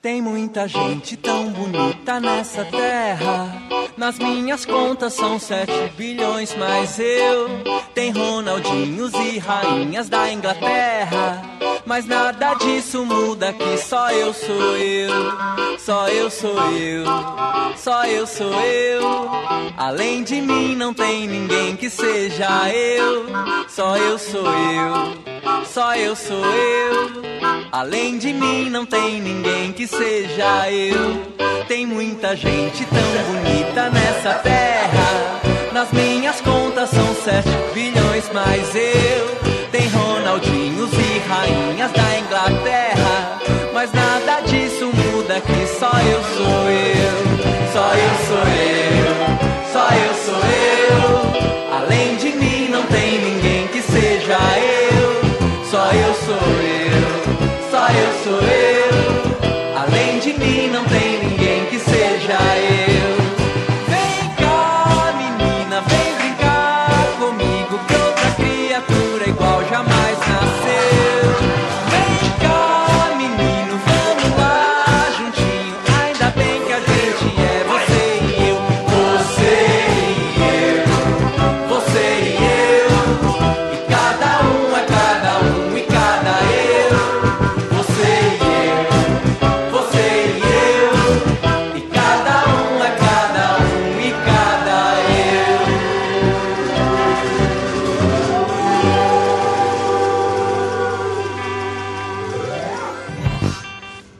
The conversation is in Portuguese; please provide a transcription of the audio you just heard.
Tem muita gente tão bonita nessa terra. Nas minhas contas são 7 bilhões, mas eu tenho Ronaldinhos e rainhas da Inglaterra. Mas nada disso muda que só eu sou eu. Só eu sou eu. Só eu sou eu. Além de mim não tem ninguém que seja eu. Só eu sou eu. Só eu sou eu. Além de mim não tem ninguém que seja eu. Tem muita gente tão bonita nessa terra. Nas minhas contas são 7 bilhões, mas eu tenho Ronaldinhos e rainhas da Inglaterra. Mas nada